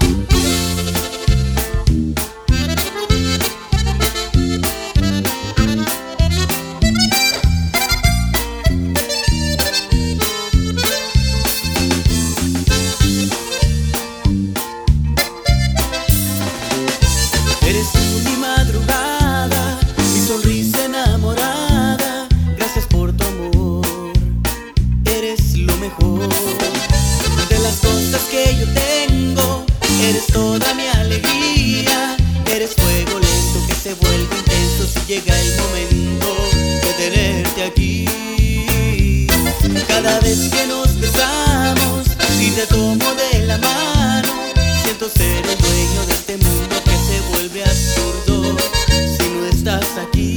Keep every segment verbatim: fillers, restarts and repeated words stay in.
Eres tú mi madrugada, mi sonrisa enamorada. Gracias por tu amor, eres lo mejor. De las cosas que yo tengo, eres toda mi alegría. Eres fuego lento que se vuelve intenso si llega el momento de tenerte aquí. Cada vez que nos besamos y te tomo de la mano, siento ser el dueño de este mundo que se vuelve absurdo si no estás aquí.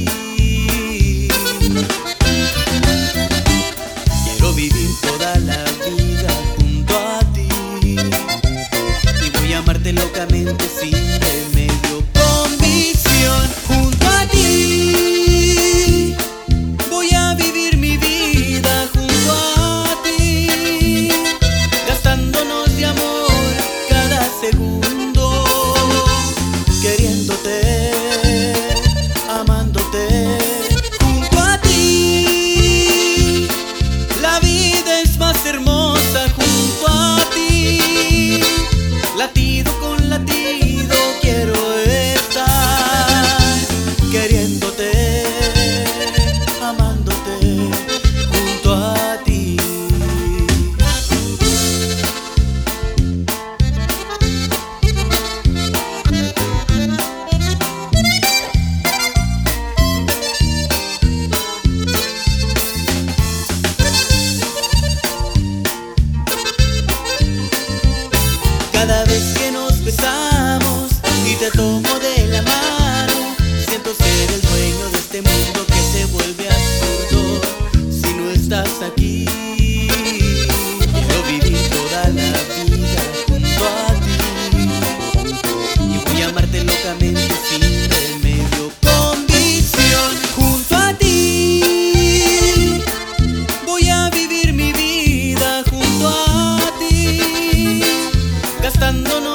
Quiero vivir toda la vida junto a ti y voy a amarte locamente sin remedio, convicción. Junto a ti voy a vivir mi vida, junto a ti, gastándonos de amor cada segundo, queriéndote, amándote. Junto a ti la vida es más hermosa, junto a ti, latido con latido quiero estar, queriéndote, amándote, junto a ti. Cada vez que nos besamos y te tomo de la mano, siento ser el dueño de este mundo que se vuelve absurdo si no estás aquí. Quiero vivir toda la vida junto a ti y voy a amarte locamente sin remedio, convicción. Junto a ti voy a vivir mi vida, junto a ti, gastándonos